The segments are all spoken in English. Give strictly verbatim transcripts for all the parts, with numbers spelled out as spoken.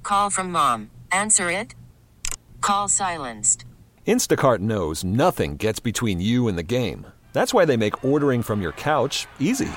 Call from mom. Answer it. Call silenced. Instacart knows nothing gets between you and the game. That's why they make ordering from your couch easy.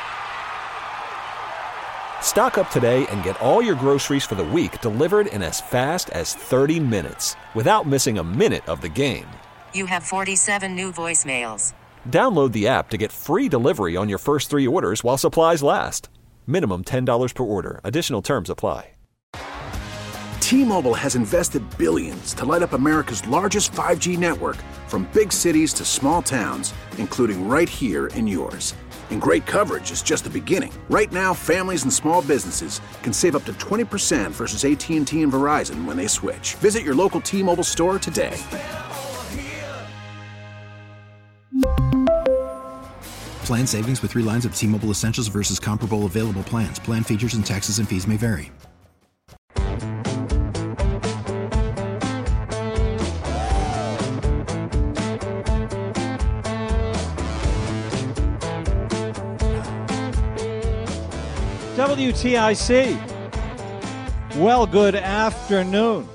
Stock up today and get all your groceries for the week delivered in as fast as thirty minutes without missing a minute of the game. You have forty-seven new voicemails. Download the app to get free delivery on your first three orders while supplies last. Minimum ten dollars per order. Additional terms apply. T-Mobile has invested billions to light up America's largest five G network, from big cities to small towns, including right here in yours. And great coverage is just the beginning. Right now, families and small businesses can save up to twenty percent versus A T and T and Verizon when they switch. Visit your local T-Mobile store today. Plan savings with three lines of T-Mobile Essentials versus comparable available plans. Plan features and taxes and fees may vary. W T I C. Well, good afternoon.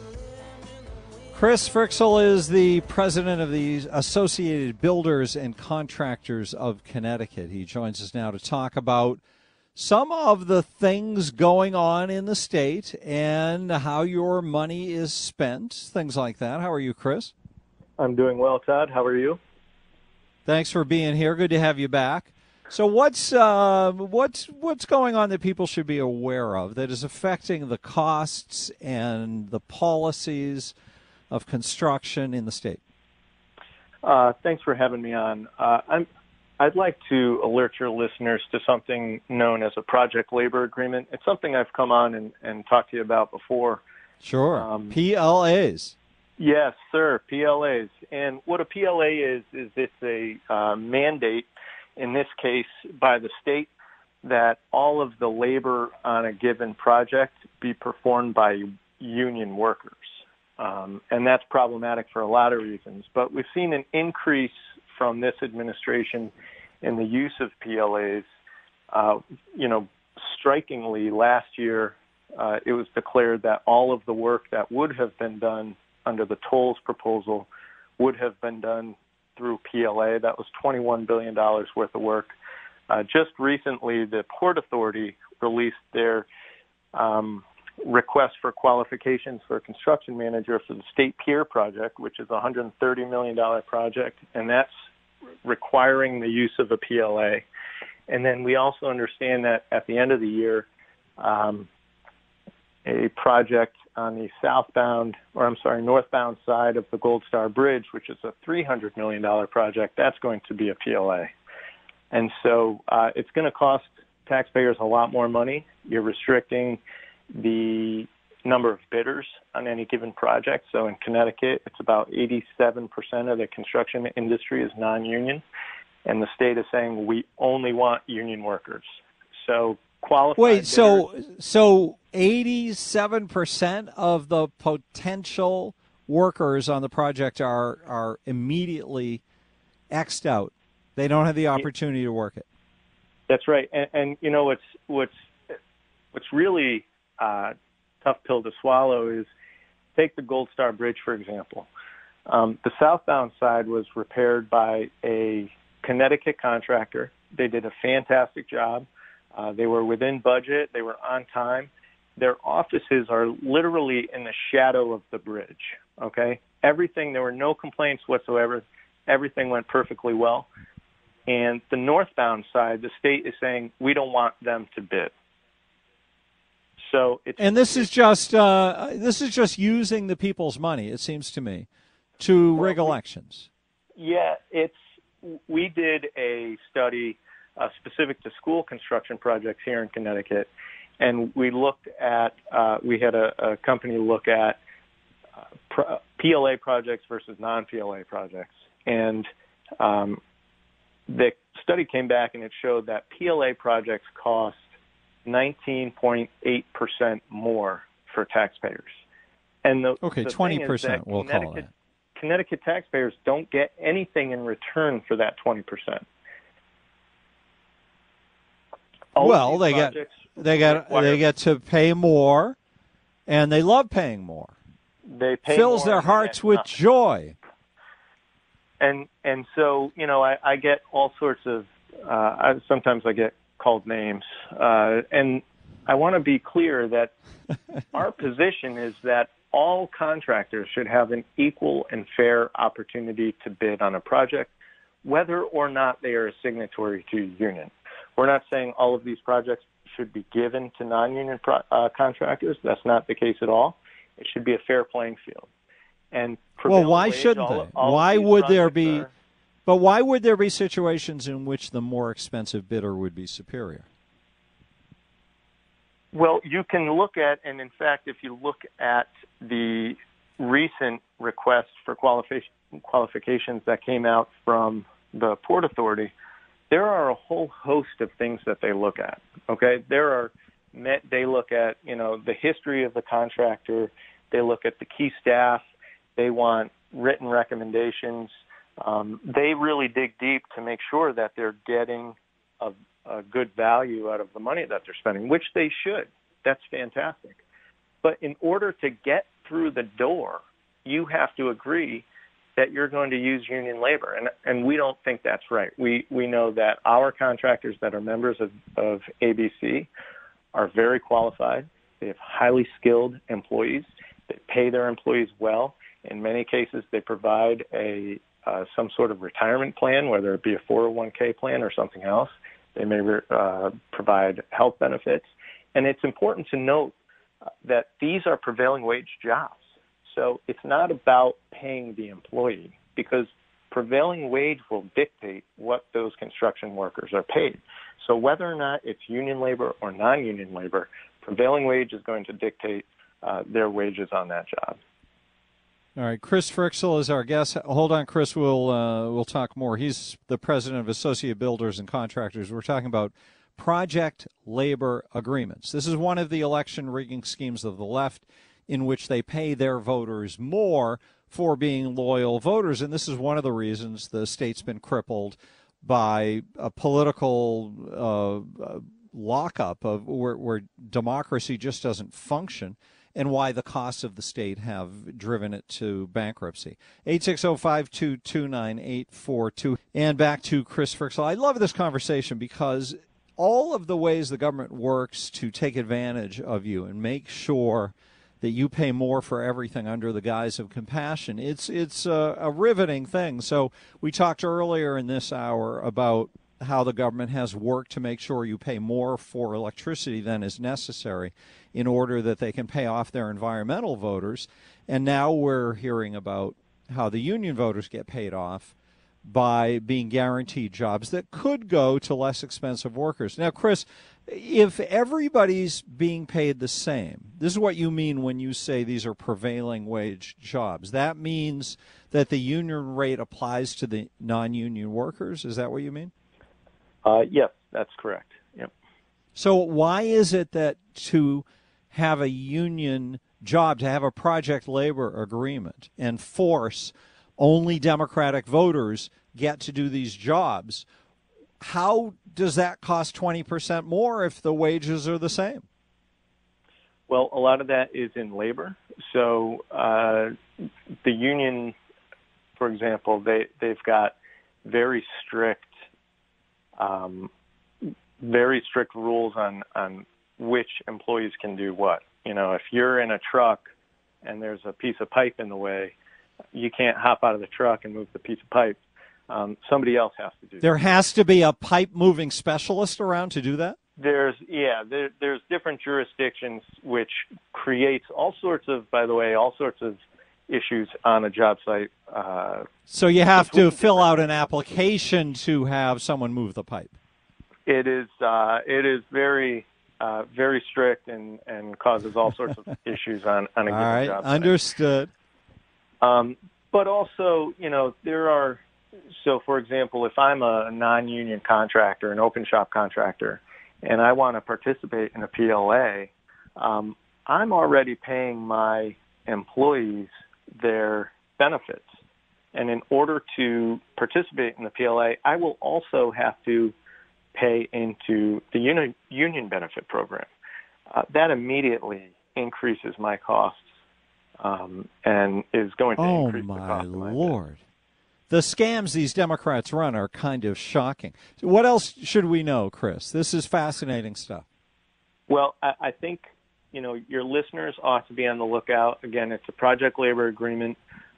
Chris Frixell is the president of the Associated Builders and Contractors of Connecticut. He joins us now to talk about some of the things going on in the state and how your money is spent, things like that. How are you, Chris? I'm doing well, Todd. How are you? Thanks for being here. Good to have you back. So what's uh, what's what's going on that people should be aware of that is affecting the costs and the policies of construction in the state? Uh, thanks for having me on. Uh, I'm, I'd like to alert your listeners to something known as a project labor agreement. It's something I've come on and, and talked to you about before. Sure. Um, P L As. Yes, sir, P L As. And what a P L A is, is it's a uh, mandate, in this case by the state, that all of the labor on a given project be performed by union workers. Um, and that's problematic for a lot of reasons. But we've seen an increase from this administration in the use of P L As. Uh, you know, strikingly, last year uh, it was declared that all of the work that would have been done under the tolls proposal would have been done through P L A. That was twenty-one billion dollars worth of work. Uh, just recently, the Port Authority released their um, request for qualifications for a construction manager for the State Pier project, which is a one hundred thirty million dollars project, and that's requiring the use of a P L A. And then we also understand that at the end of the year, um, a project on the southbound, or I'm sorry, northbound side of the Gold Star Bridge, which is a three hundred million dollars project, that's going to be a P L A. And so uh, it's going to cost taxpayers a lot more money. You're restricting the number of bidders on any given project. So in Connecticut, it's about eighty-seven percent of the construction industry is non-union, and the state is saying we only want union workers. So qualified Wait, bidders, so so eighty-seven percent of the potential workers on the project are are immediately X'd out. They don't have the opportunity to work it. That's right. And, and you know what's what's what's really uh, tough pill to swallow is take the Gold Star Bridge, for example. Um, the southbound side was repaired by a Connecticut contractor. They did a fantastic job. Uh, they were within budget. They were on time. Their offices are literally in the shadow of the bridge, okay? Everything, there were no complaints whatsoever. Everything went perfectly well. And the northbound side, the state is saying, we don't want them to bid. So it's, and this is just uh, this is just using the people's money, it seems to me, to well, rig elections. Yeah, it's we did a study uh, specific to school construction projects here in Connecticut, and we looked at uh, we had a, a company look at uh, pro- P L A projects versus non-P L A projects, and um, the study came back and it showed that P L A projects cost nineteen point eight percent more for taxpayers. And the, okay, the twenty percent we'll call that. Connecticut taxpayers don't get anything in return for that twenty percent. Well, they get they get they get to pay more, and they love paying more. They pay fills more their hearts with nothing. joy. And and so, you know, I, I get all sorts of, uh, I, sometimes I get called names. Uh, and I want to be clear that our position is that all contractors should have an equal and fair opportunity to bid on a project, whether or not they are a signatory to a union. We're not saying all of these projects should be given to non-union pro- uh, contractors. That's not the case at all. It should be a fair playing field. And well, why wage, shouldn't all, they? all why would there be? Are, but why would there be situations in which the more expensive bidder would be superior? Well, you can look at, and in fact, if you look at the recent request for qualification, qualifications that came out from the Port Authority, there are a whole host of things that they look at. Okay, there are they look at you know the history of the contractor. They look at the key staff. They want written recommendations. Um, they really dig deep to make sure that they're getting a, a good value out of the money that they're spending, which they should. That's fantastic. But in order to get through the door, you have to agree that you're going to use union labor. And, and we don't think that's right. We, we know that our contractors that are members of, of A B C are very qualified. They have highly skilled employees. They pay their employees well. In many cases, they provide a uh, some sort of retirement plan, whether it be a four oh one k plan or something else. They may uh, provide health benefits. And it's important to note uh, that these are prevailing wage jobs. So it's not about paying the employee, because prevailing wage will dictate what those construction workers are paid. So whether or not it's union labor or non-union labor, prevailing wage is going to dictate uh, their wages on that job. All right, Chris Frixell is our guest. Hold on, Chris. We'll uh, we'll talk more. He's the president of Associated Builders and Contractors. We're talking about project labor agreements. This is one of the election rigging schemes of the left, in which they pay their voters more for being loyal voters, and this is one of the reasons the state's been crippled by a political uh, lockup of where, where democracy just doesn't function, and why the costs of the state have driven it to bankruptcy. eight six zero, five two two, nine eight four two. And back to Chris Frixell. I love this conversation because all of the ways the government works to take advantage of you and make sure that you pay more for everything under the guise of compassion, it's it's a, a riveting thing. So we talked earlier in this hour about how the government has worked to make sure you pay more for electricity than is necessary in order that they can pay off their environmental voters. And now we're hearing about how the union voters get paid off by being guaranteed jobs that could go to less expensive workers. Now, Chris, if everybody's being paid the same, this is what you mean when you say these are prevailing wage jobs. That means that the union rate applies to the non-union workers? Is that what you mean? Uh, yes, that's correct. Yep. So why is it that to have a union job, to have a project labor agreement and force only Democratic voters get to do these jobs, how does that cost twenty percent more if the wages are the same? Well, a lot of that is in labor. So uh, the union, for example, they, they've got very strict um, very strict rules on, on which employees can do what. You know, if you're in a truck and there's a piece of pipe in the way, you can't hop out of the truck and move the piece of pipe. Um, somebody else has to do that. There has to be a pipe moving specialist around to do that? There's, yeah, there, there's different jurisdictions which creates all sorts of, by the way, all sorts of issues on a job site. Uh, so you have to fill out an application to have someone move the pipe. It is, uh, it is very, uh, very strict and, and causes all sorts of issues on, on a given all right, job site. Understood. Um, but also, you know, there are, so for example, if I'm a non-union contractor, an open shop contractor, and I want to participate in a P L A, um, I'm already paying my employees their benefits. And in order to participate in the P L A, I will also have to pay into the uni- union benefit program. Uh, that immediately increases my costs um, and is going to oh increase the cost of my Lord. Debt. The scams these Democrats run are kind of shocking. What else should we know, Chris? This is fascinating stuff. Well, I, I think, you know, your listeners ought to be on the lookout. Again, it's a project labor agreement.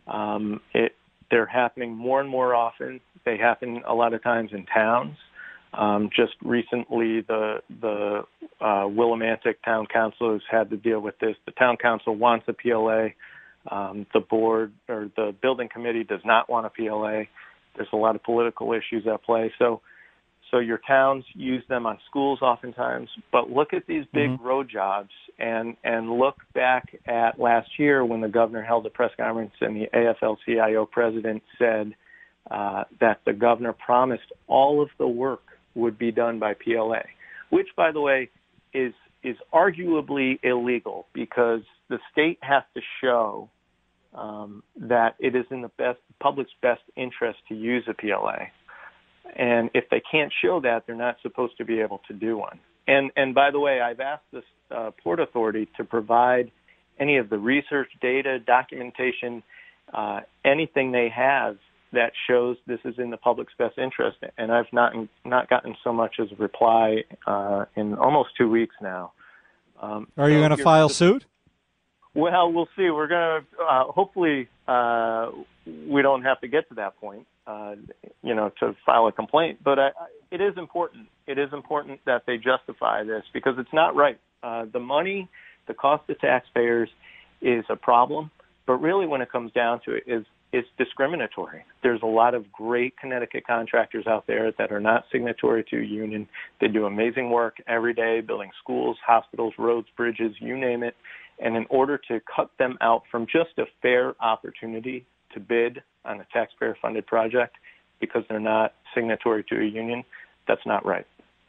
Um, it, they're happening more and more often. They happen a lot of times in towns. Um, just recently, the the uh, Willimantic Town Council has had to deal with this. The Town Council wants a P L A. Um, the board or the building committee does not want a P L A. There's a lot of political issues at play. So, so your towns use them on schools oftentimes. But look at these big mm-hmm. road jobs and and look back at last year when the governor held a press conference and the A F L C I O president said uh, that the governor promised all of the work would be done by P L A, which, by the way, is is arguably illegal because the state has to show um, that it is in the best public's best interest to use a P L A. And if they can't show that, they're not supposed to be able to do one. And and by the way, I've asked the uh, Port Authority to provide any of the research, data, documentation, uh, anything they have that shows this is in the public's best interest. And I've not not gotten so much as a reply uh, in almost two weeks now. Um, Are you so going to file suit? Well, we'll see. We're going to uh, hopefully uh, we don't have to get to that point, uh, you know, to file a complaint. But I, it is important. It is important that they justify this because it's not right. Uh, the money, the cost to taxpayers is a problem. But really when it comes down to it is it's discriminatory. There's a lot of great Connecticut contractors out there that are not signatory to a union. They do amazing work every day, building schools, hospitals, roads, bridges, you name it. And in order to cut them out from just a fair opportunity to bid on a taxpayer-funded project because they're not signatory to a union, that's not right.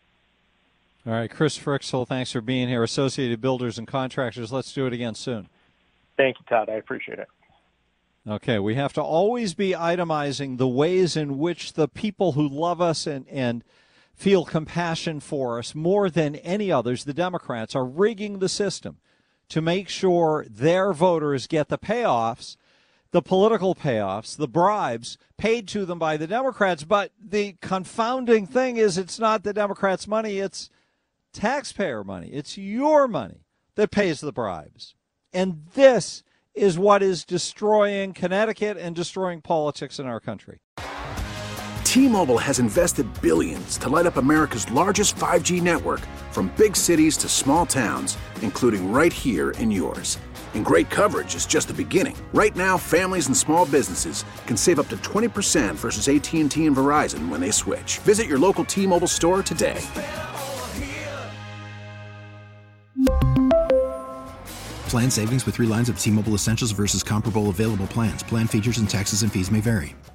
All right, Chris Frixell, thanks for being here. Associated Builders and Contractors. Let's do it again soon. Thank you, Todd. I appreciate it. Okay, we have to always be itemizing the ways in which the people who love us and, and feel compassion for us more than any others, the Democrats, are rigging the system to make sure their voters get the payoffs, the political payoffs, the bribes paid to them by the Democrats. But the confounding thing is it's not the Democrats' money, it's taxpayer money. It's your money that pays the bribes. And this is what is destroying Connecticut and destroying politics in our country. T-Mobile has invested billions to light up America's largest five G network, from big cities to small towns, including right here in yours. And great coverage is just the beginning. Right now, families and small businesses can save up to twenty percent versus A T and T and Verizon when they switch. Visit your local T-Mobile store today. Plan savings with three lines of T-Mobile Essentials versus comparable available plans. Plan features and taxes and fees may vary.